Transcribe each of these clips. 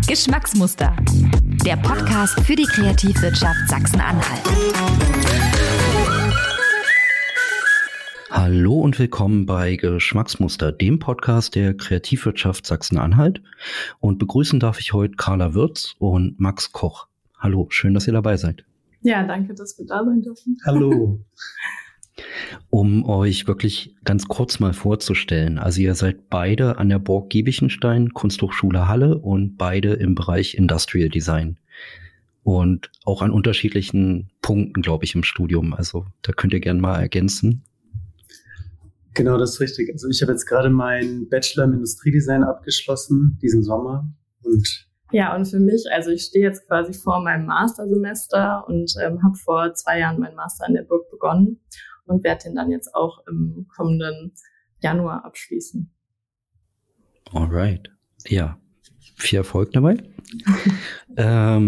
Geschmacksmuster, der Podcast für die Kreativwirtschaft Sachsen-Anhalt. Hallo und willkommen bei Geschmacksmuster, dem Podcast der Kreativwirtschaft Sachsen-Anhalt. Und begrüßen darf ich heute Carla Würz und Max Koch. Hallo, schön, dass ihr dabei seid. Ja, danke, dass wir da sein dürfen. Hallo. Um euch wirklich ganz kurz mal vorzustellen, also ihr seid beide an der Borg Giebichenstein Kunsthochschule Halle und beide im Bereich Industrial Design. Und auch an unterschiedlichen Punkten, glaube ich, im Studium. Also da könnt ihr gerne mal ergänzen. Genau, das ist richtig. Also ich habe jetzt gerade meinen Bachelor im Industriedesign abgeschlossen, diesen Sommer. Und für mich, also ich stehe jetzt quasi vor meinem Mastersemester und habe vor 2 Jahren meinen Master an der Burg begonnen und werde den dann jetzt auch im kommenden Januar abschließen. Alright. Ja, viel Erfolg dabei. Da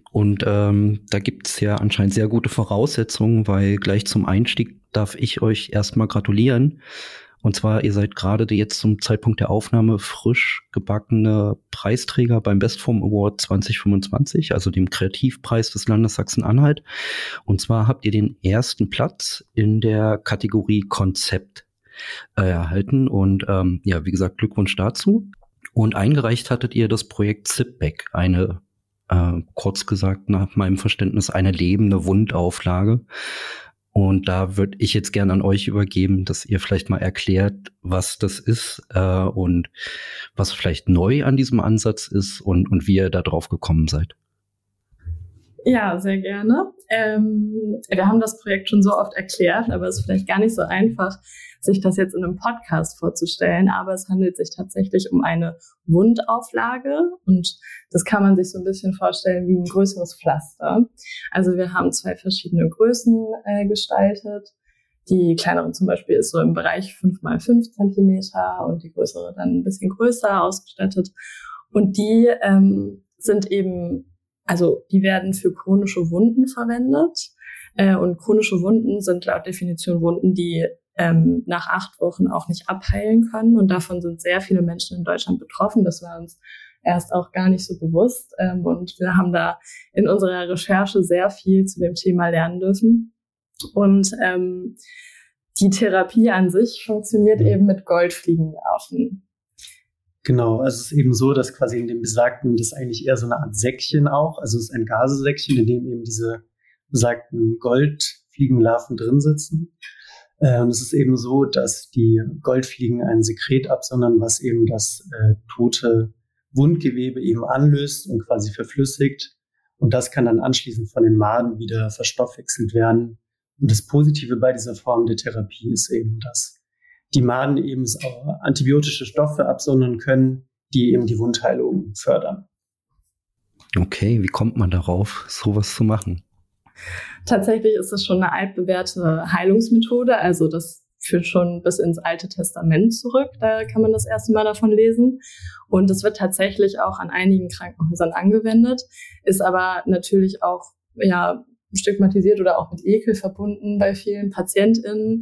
gibt's ja anscheinend sehr gute Voraussetzungen, weil gleich zum Einstieg darf ich euch erstmal gratulieren. Und zwar, ihr seid gerade jetzt zum Zeitpunkt der Aufnahme frisch gebackene Preisträger beim Bestform Award 2025, also dem Kreativpreis des Landes Sachsen-Anhalt. Und zwar habt ihr den ersten Platz in der Kategorie Konzept erhalten. Und wie gesagt, Glückwunsch dazu. Und eingereicht hattet ihr das Projekt Zipback, eine, kurz gesagt nach meinem Verständnis, eine lebende Wundauflage. Und da würde ich jetzt gerne an euch übergeben, dass ihr vielleicht mal erklärt, was das ist und was vielleicht neu an diesem Ansatz ist und wie ihr da drauf gekommen seid. Ja, sehr gerne. Wir haben das Projekt schon so oft erklärt, aber es ist vielleicht gar nicht so einfach, sich das jetzt in einem Podcast vorzustellen. Aber es handelt sich tatsächlich um eine Wundauflage und das kann man sich so ein bisschen vorstellen wie ein größeres Pflaster. Also wir haben 2 verschiedene Größen gestaltet. Die kleinere zum Beispiel ist so im Bereich 5x5 Zentimeter und die größere dann ein bisschen größer ausgestattet. Und die sind eben, also die werden für chronische Wunden verwendet. Und chronische Wunden sind laut Definition Wunden, die nach 8 Wochen auch nicht abheilen können. Und davon sind sehr viele Menschen in Deutschland betroffen. Das war uns erst auch gar nicht so bewusst. Und wir haben da in unserer Recherche sehr viel zu dem Thema lernen dürfen. Und die Therapie an sich funktioniert eben mit Goldfliegenlarven. genau, also es ist eben so, dass quasi in dem besagten, das ist eigentlich eher so eine Art Säckchen auch, also es ist ein Gasesäckchen, in dem eben diese besagten Goldfliegenlarven drin sitzen. Und es ist eben so, dass die Goldfliegen ein Sekret absondern, was eben das tote Wundgewebe eben anlöst und quasi verflüssigt. Und das kann dann anschließend von den Maden wieder verstoffwechselt werden. Und das Positive bei dieser Form der Therapie ist eben, dass die Maden eben auch antibiotische Stoffe absondern können, die eben die Wundheilung fördern. Okay, wie kommt man darauf, sowas zu machen? Tatsächlich ist das schon eine altbewährte Heilungsmethode, also das führt schon bis ins Alte Testament zurück, da kann man das erste Mal davon lesen. Und es wird tatsächlich auch an einigen Krankenhäusern angewendet, ist aber natürlich auch stigmatisiert oder auch mit Ekel verbunden bei vielen PatientInnen.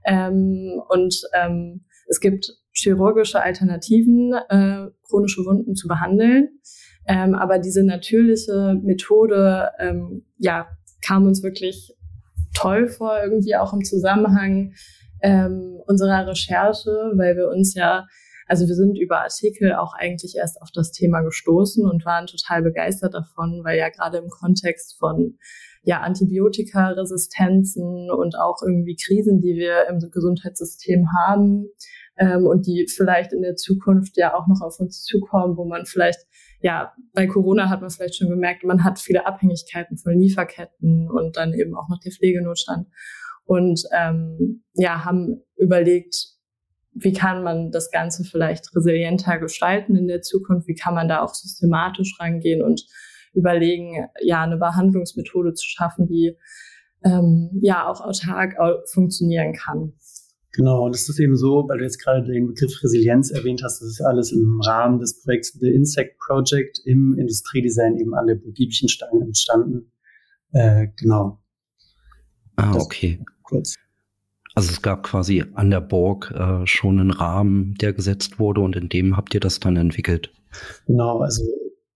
Es gibt chirurgische Alternativen, chronische Wunden zu behandeln. Aber diese natürliche Methode, kam uns wirklich toll vor, irgendwie auch im Zusammenhang unserer Recherche, weil wir uns wir sind über Artikel auch eigentlich erst auf das Thema gestoßen und waren total begeistert davon, weil ja gerade im Kontext von Antibiotikaresistenzen und auch irgendwie Krisen, die wir im Gesundheitssystem haben und die vielleicht in der Zukunft ja auch noch auf uns zukommen, wo man vielleicht bei Corona hat man vielleicht schon gemerkt, man hat viele Abhängigkeiten von Lieferketten und dann eben auch noch der Pflegenotstand. Und haben überlegt, wie kann man das Ganze vielleicht resilienter gestalten in der Zukunft? Wie kann man da auch systematisch rangehen und überlegen, eine Behandlungsmethode zu schaffen, die auch autark funktionieren kann. Genau, und es ist eben so, weil du jetzt gerade den Begriff Resilienz erwähnt hast, das ist alles im Rahmen des Projekts The Insect Project im Industriedesign eben an der Burg Giebichenstein entstanden. Genau. Okay. Kurz. Also es gab quasi an der Borg schon einen Rahmen, der gesetzt wurde und in dem habt ihr das dann entwickelt. Genau, also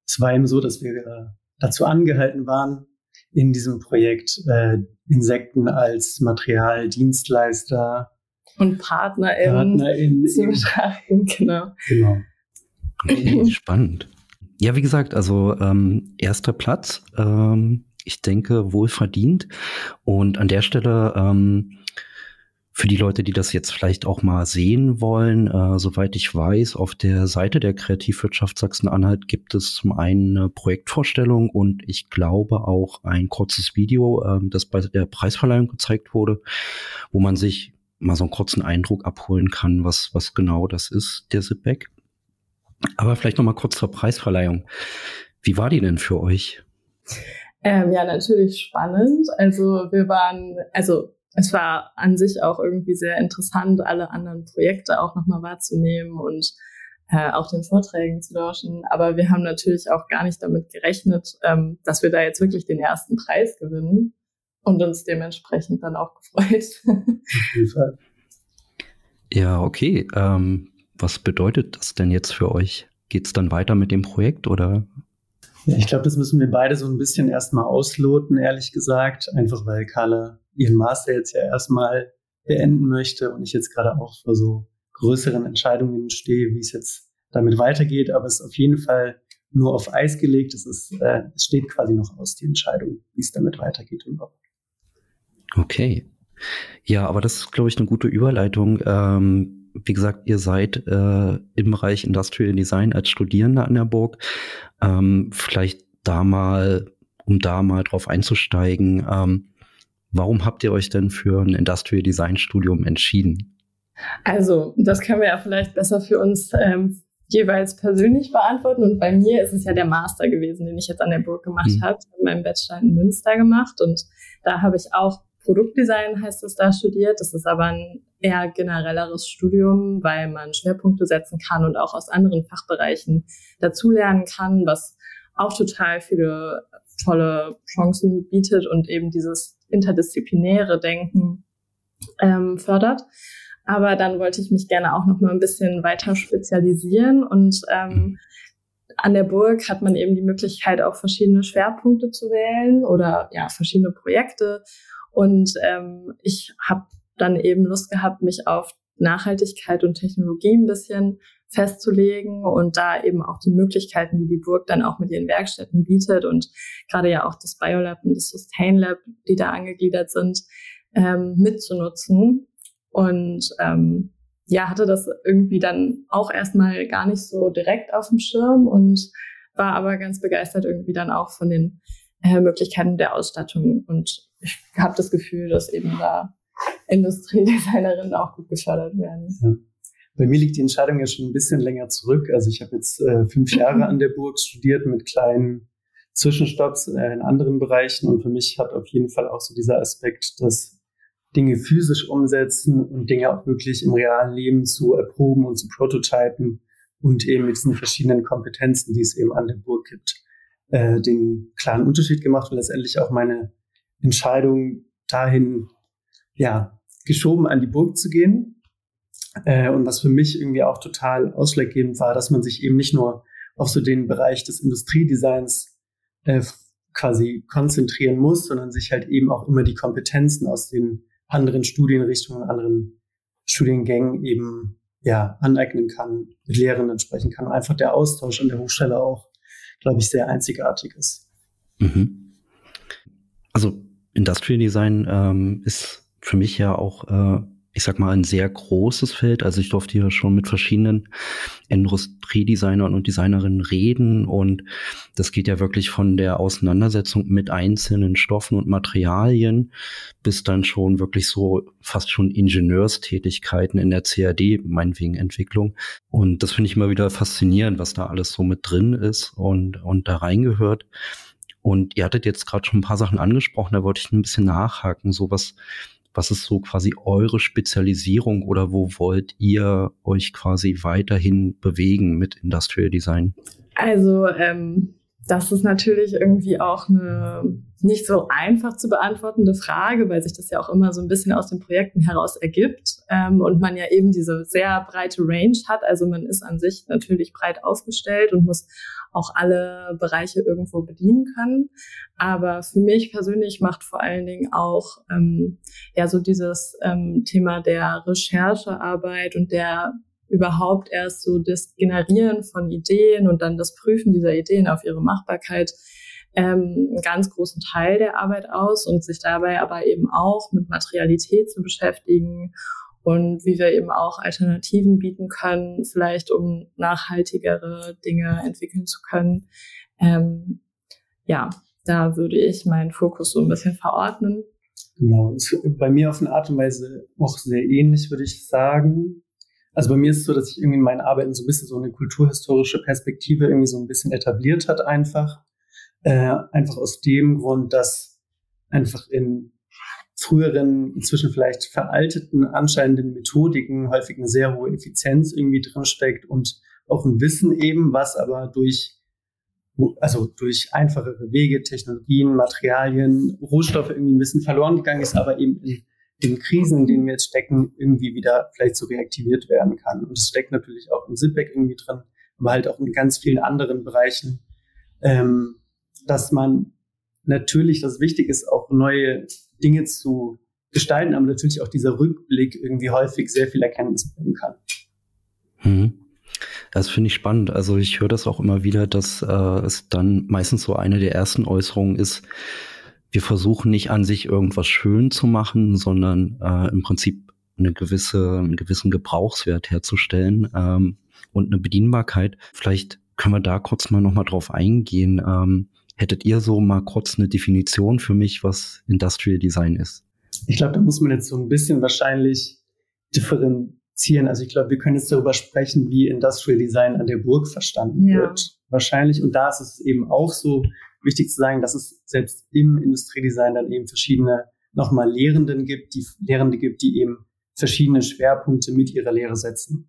es war eben so, dass wir dazu angehalten waren, in diesem Projekt Insekten als Materialdienstleister und PartnerInnen zu betrachten, genau. Okay, spannend. Ja, wie gesagt, also erster Platz, ich denke, wohlverdient. Und an der Stelle, für die Leute, die das jetzt vielleicht auch mal sehen wollen, soweit ich weiß, auf der Seite der Kreativwirtschaft Sachsen-Anhalt gibt es zum einen eine Projektvorstellung und ich glaube auch ein kurzes Video, das bei der Preisverleihung gezeigt wurde, wo man sich mal so einen kurzen Eindruck abholen kann, was genau das ist, der SIPBEC. Aber vielleicht noch mal kurz zur Preisverleihung. Wie war die denn für euch? Ja, natürlich spannend. Es war an sich auch irgendwie sehr interessant, alle anderen Projekte auch nochmal wahrzunehmen und auch den Vorträgen zu lauschen. Aber wir haben natürlich auch gar nicht damit gerechnet, dass wir da jetzt wirklich den ersten Preis gewinnen und uns dementsprechend dann auch gefreut. Auf jeden Fall. Ja, okay. Was bedeutet das denn jetzt für euch? Geht's dann weiter mit dem Projekt oder? Ja, ich glaube, das müssen wir beide so ein bisschen erstmal ausloten, ehrlich gesagt. Einfach weil Carla ihren Master jetzt ja erstmal beenden möchte und ich jetzt gerade auch vor so größeren Entscheidungen stehe, wie es jetzt damit weitergeht. Aber es ist auf jeden Fall nur auf Eis gelegt. Es steht quasi noch aus, die Entscheidung, wie es damit weitergeht und ob. Okay. Ja, aber das ist, glaube ich, eine gute Überleitung. Wie gesagt, ihr seid im Bereich Industrial Design als Studierende an der Burg. Vielleicht um da mal drauf einzusteigen, warum habt ihr euch denn für ein Industrial Design Studium entschieden? Also, das können wir ja vielleicht besser für uns jeweils persönlich beantworten. Und bei mir ist es ja der Master gewesen, den ich jetzt an der Burg gemacht habe. Ich habe meinen Bachelor in Münster gemacht und da habe ich auch Produktdesign, heißt es, da studiert. Das ist aber ein eher generelleres Studium, weil man Schwerpunkte setzen kann und auch aus anderen Fachbereichen dazulernen kann, was auch total viele tolle Chancen bietet und eben dieses interdisziplinäre Denken fördert. Aber dann wollte ich mich gerne auch noch mal ein bisschen weiter spezialisieren und an der Burg hat man eben die Möglichkeit, auch verschiedene Schwerpunkte zu wählen oder ja verschiedene Projekte. Und ich habe dann eben Lust gehabt, mich auf Nachhaltigkeit und Technologie ein bisschen festzulegen und da eben auch die Möglichkeiten, die die Burg dann auch mit ihren Werkstätten bietet und gerade ja auch das Biolab und das Sustain Lab, die da angegliedert sind, mitzunutzen. Und hatte das irgendwie dann auch erstmal gar nicht so direkt auf dem Schirm und war aber ganz begeistert irgendwie dann auch von den Möglichkeiten der Ausstattung. Und ich habe das Gefühl, dass eben da Industriedesignerinnen auch gut gefördert werden. Ja. Bei mir liegt die Entscheidung ja schon ein bisschen länger zurück. Also ich habe jetzt 5 Jahre an der Burg studiert mit kleinen Zwischenstopps in anderen Bereichen. Und für mich hat auf jeden Fall auch so dieser Aspekt, dass Dinge physisch umsetzen und Dinge auch wirklich im realen Leben zu erproben und zu prototypen und eben mit diesen verschiedenen Kompetenzen, die es eben an der Burg gibt, den klaren Unterschied gemacht und letztendlich auch meine Entscheidung dahin geschoben, an die Burg zu gehen. Und was für mich irgendwie auch total ausschlaggebend war, dass man sich eben nicht nur auf so den Bereich des Industriedesigns quasi konzentrieren muss, sondern sich halt eben auch immer die Kompetenzen aus den anderen Studienrichtungen, anderen Studiengängen eben aneignen kann, mit Lehrenden sprechen kann. Und einfach der Austausch an der Hochschule auch, glaube ich, sehr einzigartig ist. Mhm. Also Industrial Design ist für mich ja auch, ich sag mal, ein sehr großes Feld. Also ich durfte hier schon mit verschiedenen Industriedesignern und Designerinnen reden und das geht ja wirklich von der Auseinandersetzung mit einzelnen Stoffen und Materialien bis dann schon wirklich so fast schon Ingenieurstätigkeiten in der CAD, meinetwegen Entwicklung. Und das finde ich immer wieder faszinierend, was da alles so mit drin ist und da reingehört. Und ihr hattet jetzt gerade schon ein paar Sachen angesprochen, da wollte ich ein bisschen nachhaken, so was ist so quasi eure Spezialisierung oder wo wollt ihr euch quasi weiterhin bewegen mit Industrial Design? Also Das ist natürlich irgendwie auch eine nicht so einfach zu beantwortende Frage, weil sich das ja auch immer so ein bisschen aus den Projekten heraus ergibt und man ja eben diese sehr breite Range hat. Also man ist an sich natürlich breit aufgestellt und muss auch alle Bereiche irgendwo bedienen können. Aber für mich persönlich macht vor allen Dingen auch so dieses Thema der Recherchearbeit und der überhaupt erst so das Generieren von Ideen und dann das Prüfen dieser Ideen auf ihre Machbarkeit einen ganz großen Teil der Arbeit aus und sich dabei aber eben auch mit Materialität zu beschäftigen und wie wir eben auch Alternativen bieten können, vielleicht um nachhaltigere Dinge entwickeln zu können. Da würde ich meinen Fokus so ein bisschen verordnen. Genau, ist bei mir auf eine Art und Weise auch sehr ähnlich, würde ich sagen. Also bei mir ist es so, dass sich irgendwie in meinen Arbeiten so ein bisschen so eine kulturhistorische Perspektive irgendwie so ein bisschen etabliert hat einfach. Einfach aus dem Grund, dass einfach in früheren, inzwischen vielleicht veralteten, anscheinenden Methodiken häufig eine sehr hohe Effizienz irgendwie drinsteckt und auch ein Wissen eben, was aber durch einfachere Wege, Technologien, Materialien, Rohstoffe irgendwie ein bisschen verloren gegangen ist, aber eben in den Krisen, in denen wir jetzt stecken, irgendwie wieder vielleicht so reaktiviert werden kann. Und das steckt natürlich auch im SIPBEC irgendwie drin, aber halt auch in ganz vielen anderen Bereichen, dass man natürlich, das wichtig ist, auch neue Dinge zu gestalten, aber natürlich auch dieser Rückblick irgendwie häufig sehr viel Erkenntnis bringen kann. Das finde ich spannend. Also ich höre das auch immer wieder, dass es dann meistens so eine der ersten Äußerungen ist, wir versuchen nicht an sich irgendwas schön zu machen, sondern im Prinzip einen gewissen Gebrauchswert herzustellen und eine Bedienbarkeit. Vielleicht können wir da kurz mal nochmal drauf eingehen. Hättet ihr so mal kurz eine Definition für mich, was Industrial Design ist? Ich glaube, da muss man jetzt so ein bisschen wahrscheinlich differenzieren. Also ich glaube, wir können jetzt darüber sprechen, wie Industrial Design an der Burg verstanden wird. Wahrscheinlich. Und da ist es eben auch so wichtig zu sagen, dass es selbst im Industriedesign dann eben verschiedene nochmal Lehrende gibt, die eben verschiedene Schwerpunkte mit ihrer Lehre setzen.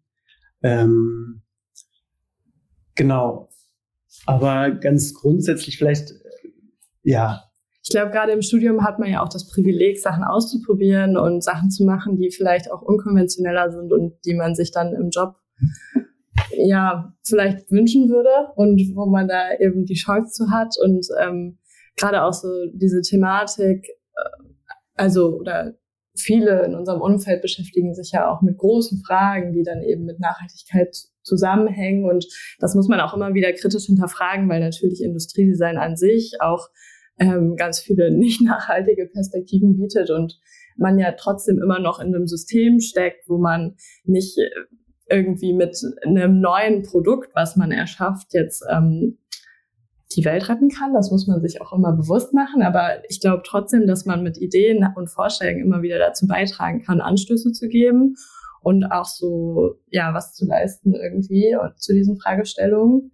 Genau. Aber ganz grundsätzlich vielleicht, Ich glaube, gerade im Studium hat man ja auch das Privileg, Sachen auszuprobieren und Sachen zu machen, die vielleicht auch unkonventioneller sind und die man sich dann im Job vielleicht wünschen würde und wo man da eben die Chance zu hat. Und gerade auch so diese Thematik, oder viele in unserem Umfeld beschäftigen sich ja auch mit großen Fragen, die dann eben mit Nachhaltigkeit zusammenhängen. Und das muss man auch immer wieder kritisch hinterfragen, weil natürlich Industriedesign an sich auch ganz viele nicht nachhaltige Perspektiven bietet und man ja trotzdem immer noch in einem System steckt, wo man nicht irgendwie mit einem neuen Produkt, was man erschafft, jetzt die Welt retten kann. Das muss man sich auch immer bewusst machen. Aber ich glaube trotzdem, dass man mit Ideen und Vorschlägen immer wieder dazu beitragen kann, Anstöße zu geben und auch so, was zu leisten irgendwie zu diesen Fragestellungen.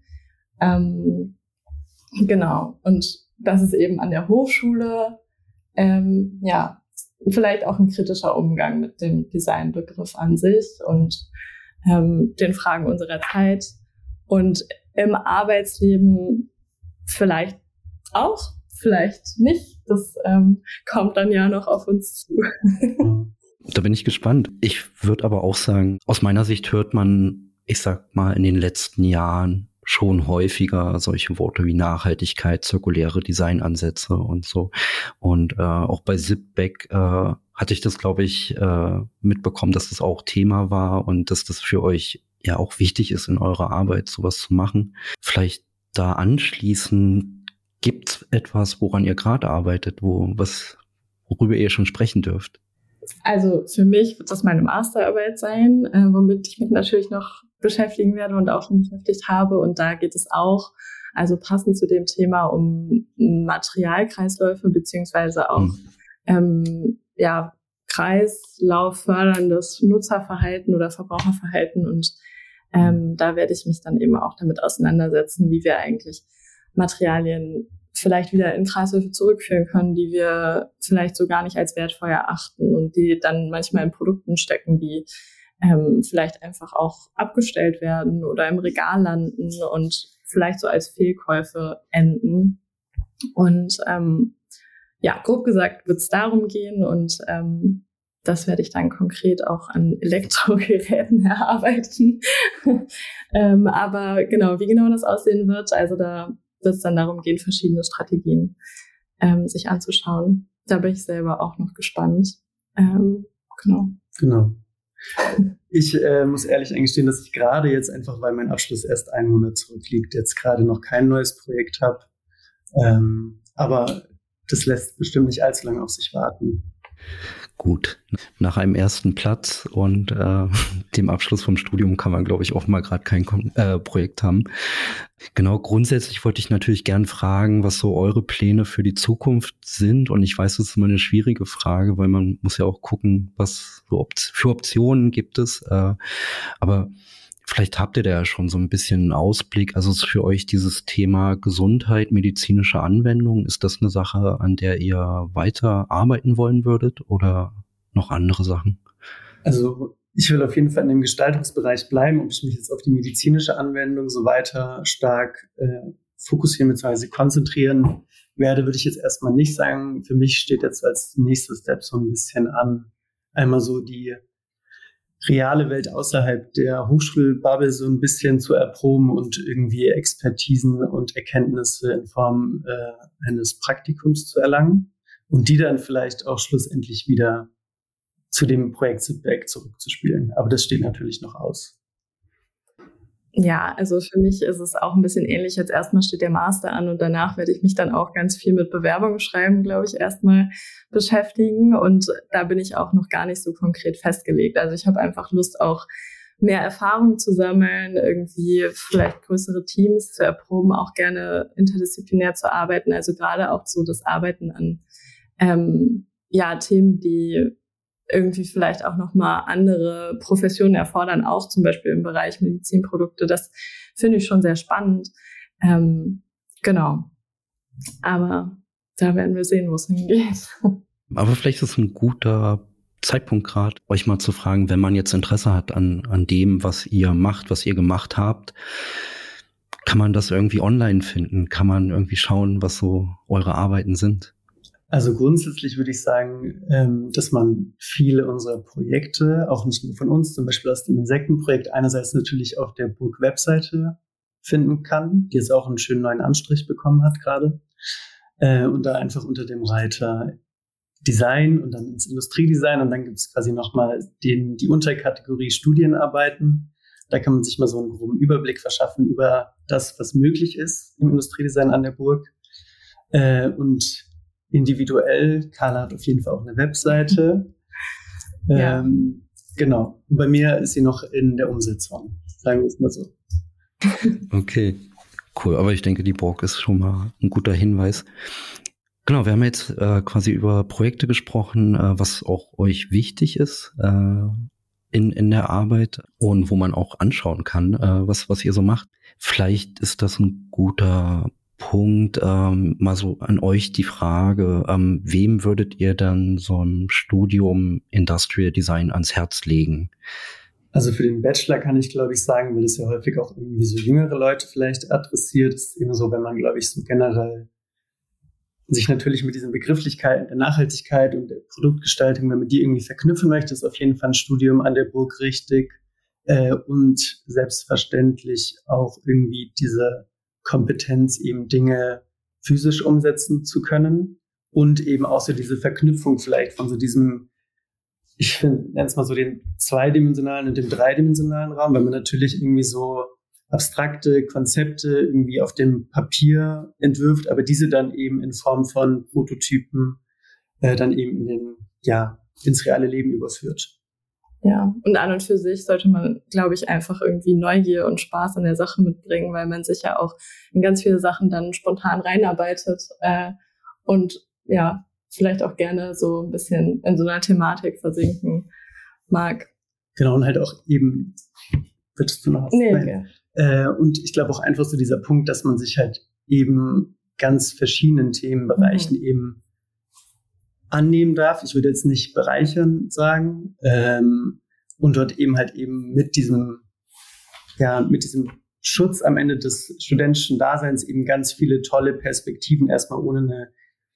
Genau. Und das ist eben an der Hochschule, vielleicht auch ein kritischer Umgang mit dem Designbegriff an sich und den Fragen unserer Zeit und im Arbeitsleben vielleicht auch, vielleicht nicht. Das kommt dann ja noch auf uns zu. Da bin ich gespannt. Ich würde aber auch sagen, aus meiner Sicht hört man, ich sag mal, in den letzten Jahren schon häufiger solche Worte wie Nachhaltigkeit, zirkuläre Designansätze und so. Und auch bei SIPBEC hatte ich das, glaube ich, mitbekommen, dass das auch Thema war und dass das für euch ja auch wichtig ist in eurer Arbeit, sowas zu machen. Vielleicht da anschließend, gibt's etwas, woran ihr gerade arbeitet, worüber ihr schon sprechen dürft? Also für mich wird das meine Masterarbeit sein, womit ich mich natürlich noch beschäftigen werde und auch schon beschäftigt habe. Und da geht es auch, also passend zu dem Thema, um Materialkreisläufe beziehungsweise auch kreislaufförderndes Nutzerverhalten oder Verbraucherverhalten. Und da werde ich mich dann eben auch damit auseinandersetzen, wie wir eigentlich Materialien vielleicht wieder in Kreisläufe zurückführen können, die wir vielleicht so gar nicht als wertvoll erachten und die dann manchmal in Produkten stecken, die vielleicht einfach auch abgestellt werden oder im Regal landen und vielleicht so als Fehlkäufe enden. Und grob gesagt wird es darum gehen und das werde ich dann konkret auch an Elektrogeräten erarbeiten. Aber genau, wie genau das aussehen wird, also da wird es dann darum gehen, verschiedene Strategien sich anzuschauen. Da bin ich selber auch noch gespannt. Genau. Ich muss ehrlich eingestehen, dass ich gerade jetzt einfach, weil mein Abschluss erst 1 Monat zurückliegt, jetzt gerade noch kein neues Projekt habe. Aber das lässt bestimmt nicht allzu lange auf sich warten. Gut, nach einem ersten Platz und dem Abschluss vom Studium kann man, glaube ich, auch mal gerade kein Projekt haben. Genau, grundsätzlich wollte ich natürlich gern fragen, was so eure Pläne für die Zukunft sind. Und ich weiß, das ist immer eine schwierige Frage, weil man muss ja auch gucken, was für Optionen gibt es. Aber vielleicht habt ihr da ja schon so ein bisschen einen Ausblick. Also ist für euch dieses Thema Gesundheit, medizinische Anwendung, ist das eine Sache, an der ihr weiter arbeiten wollen würdet oder noch andere Sachen? Also ich will auf jeden Fall in dem Gestaltungsbereich bleiben. Ob ich mich jetzt auf die medizinische Anwendung so weiter stark fokussieren bzw. konzentrieren werde, würde ich jetzt erstmal nicht sagen. Für mich steht jetzt als nächster Step so ein bisschen an, einmal so die reale Welt außerhalb der Hochschulbubble so ein bisschen zu erproben und irgendwie Expertisen und Erkenntnisse in Form eines Praktikums zu erlangen und die dann vielleicht auch schlussendlich wieder zu dem Projekt Zipback zurückzuspielen. Aber das steht natürlich noch aus. Ja, also für mich ist es auch ein bisschen ähnlich. Jetzt erstmal steht der Master an und danach werde ich mich dann auch ganz viel mit Bewerbungen schreiben, glaube ich, erstmal beschäftigen. Und da bin ich auch noch gar nicht so konkret festgelegt. Also ich habe einfach Lust, auch mehr Erfahrung zu sammeln, irgendwie vielleicht größere Teams zu erproben, auch gerne interdisziplinär zu arbeiten. Also gerade auch so das Arbeiten an Themen, die irgendwie vielleicht auch nochmal andere Professionen erfordern, auch zum Beispiel im Bereich Medizinprodukte. Das finde ich schon sehr spannend. Genau. Aber da werden wir sehen, wo es hingeht. Aber vielleicht ist es ein guter Zeitpunkt gerade, euch mal zu fragen, wenn man jetzt Interesse hat an dem, was ihr macht, was ihr gemacht habt, kann man das irgendwie online finden? Kann man irgendwie schauen, was so eure Arbeiten sind? Also grundsätzlich würde ich sagen, dass man viele unserer Projekte, auch nicht nur von uns, zum Beispiel aus dem Insektenprojekt, einerseits natürlich auf der Burg-Webseite finden kann, die jetzt auch einen schönen neuen Anstrich bekommen hat gerade. Und da einfach unter dem Reiter Design und dann ins Industriedesign und dann gibt es quasi nochmal die Unterkategorie Studienarbeiten. Da kann man sich mal so einen groben Überblick verschaffen über das, was möglich ist im Industriedesign an der Burg. Und individuell, Carla hat auf jeden Fall auch eine Webseite. Ja. Genau. Und bei mir ist sie noch in der Umsetzung, sagen wir es mal so. Okay, cool. Aber ich denke, die Burg ist schon mal ein guter Hinweis. Genau, wir haben jetzt quasi über Projekte gesprochen, was auch euch wichtig ist in der Arbeit und wo man auch anschauen kann, was ihr so macht. Vielleicht ist das ein guter Punkt, mal so an euch die Frage, wem würdet ihr dann so ein Studium Industrial Design ans Herz legen? Also für den Bachelor kann ich, glaube ich, sagen, weil es ja häufig auch irgendwie so jüngere Leute vielleicht adressiert, ist eben so, wenn man, glaube ich, so generell sich natürlich mit diesen Begrifflichkeiten der Nachhaltigkeit und der Produktgestaltung, wenn man die irgendwie verknüpfen möchte, ist auf jeden Fall ein Studium an der Burg richtig und selbstverständlich auch irgendwie diese Kompetenz, eben Dinge physisch umsetzen zu können und eben auch so diese Verknüpfung vielleicht von so diesem, ich nenne es mal so den zweidimensionalen und dem dreidimensionalen Raum, weil man natürlich irgendwie so abstrakte Konzepte irgendwie auf dem Papier entwirft, aber diese dann eben in Form von Prototypen dann eben ins reale Leben überführt. Ja, und an und für sich sollte man, glaube ich, einfach irgendwie Neugier und Spaß an der Sache mitbringen, weil man sich ja auch in ganz viele Sachen dann spontan reinarbeitet und ja, vielleicht auch gerne so ein bisschen in so einer Thematik versinken mag. Genau, und halt auch eben, würdest du noch was? Nee, okay. Und ich glaube auch einfach so dieser Punkt, dass man sich halt eben ganz verschiedenen Themenbereichen eben annehmen darf. Ich würde jetzt nicht bereichern sagen. Und dort eben halt eben mit diesem Schutz am Ende des studentischen Daseins eben ganz viele tolle Perspektiven erstmal ohne eine,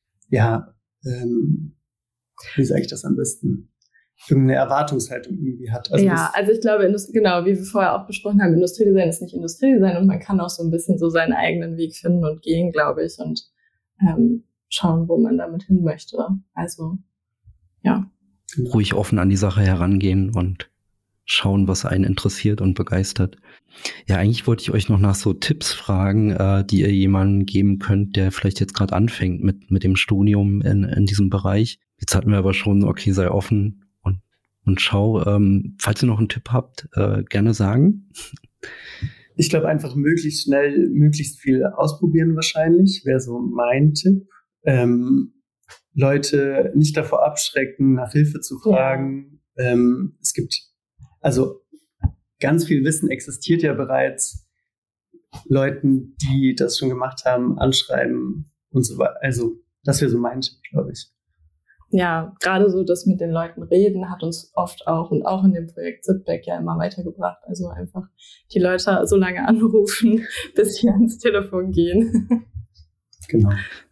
wie sage ich das am besten, irgendeine Erwartungshaltung irgendwie hat. Also ich glaube, genau, wie wir vorher auch besprochen haben, Industriedesign ist nicht Industriedesign und man kann auch so ein bisschen so seinen eigenen Weg finden und gehen, glaube ich, und schauen, wo man damit hin möchte. Also, ja. Ruhig offen an die Sache herangehen und schauen, was einen interessiert und begeistert. Ja, eigentlich wollte ich euch noch nach so Tipps fragen, die ihr jemandem geben könnt, der vielleicht jetzt gerade anfängt mit dem Studium in diesem Bereich. Jetzt hatten wir aber schon, okay, sei offen und schau. Falls ihr noch einen Tipp habt, gerne sagen. Ich glaube, einfach möglichst schnell, möglichst viel ausprobieren wahrscheinlich, wäre so mein Tipp. Leute nicht davor abschrecken, nach Hilfe zu fragen. Ja. Es gibt, also ganz viel Wissen existiert ja bereits. Leuten, die das schon gemacht haben, anschreiben und so weiter. Also das wäre so mein Tipp, glaube ich. Ja, gerade so das mit den Leuten reden hat uns oft auch und auch in dem Projekt Zipback ja immer weitergebracht. Also einfach die Leute so lange anrufen, bis sie ans Telefon gehen. Genau.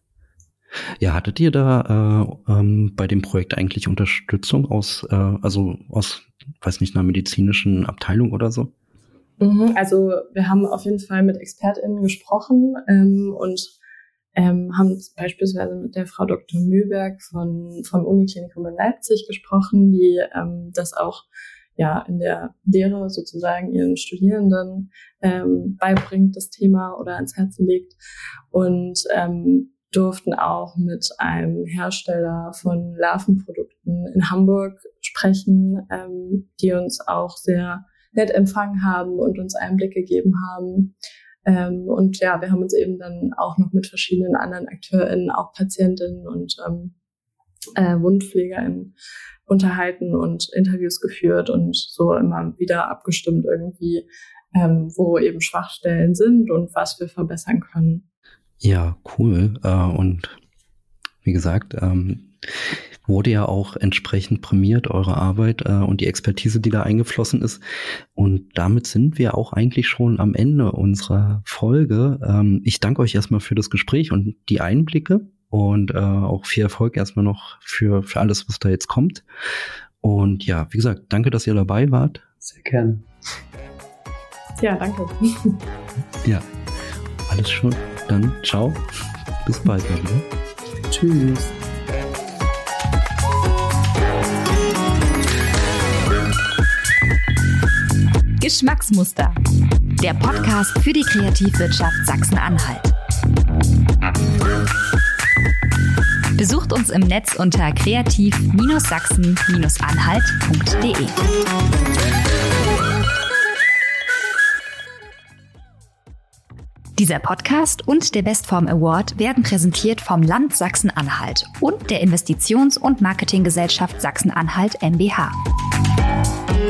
Ja, hattet ihr da bei dem Projekt eigentlich Unterstützung aus, weiß nicht, einer medizinischen Abteilung oder so? Also wir haben auf jeden Fall mit ExpertInnen gesprochen und haben beispielsweise mit der Frau Dr. Mühlberg vom Uniklinikum in Leipzig gesprochen, die das auch in der Lehre sozusagen ihren Studierenden beibringt, das Thema oder ans Herzen legt, und durften auch mit einem Hersteller von Larvenprodukten in Hamburg sprechen, die uns auch sehr nett empfangen haben und uns Einblick gegeben haben. Und ja, wir haben uns eben dann auch noch mit verschiedenen anderen AkteurInnen, auch Patientinnen und WundpflegerInnen unterhalten und Interviews geführt und so immer wieder abgestimmt irgendwie, wo eben Schwachstellen sind und was wir verbessern können. Ja, cool. Und wie gesagt, wurde ja auch entsprechend prämiert, eure Arbeit und die Expertise, die da eingeflossen ist. Und damit sind wir auch eigentlich schon am Ende unserer Folge. Ich danke euch erstmal für das Gespräch und die Einblicke und auch viel Erfolg erstmal noch für alles, was da jetzt kommt. Und ja, wie gesagt, danke, dass ihr dabei wart. Sehr gerne. Ja, danke. Ja, alles schon. Dann ciao. Bis bald wieder. Tschüss. Geschmacksmuster. Der Podcast für die Kreativwirtschaft Sachsen-Anhalt. Besucht uns im Netz unter kreativ-sachsen-anhalt.de. Dieser Podcast und der Bestform Award werden präsentiert vom Land Sachsen-Anhalt und der Investitions- und Marketinggesellschaft Sachsen-Anhalt mbH.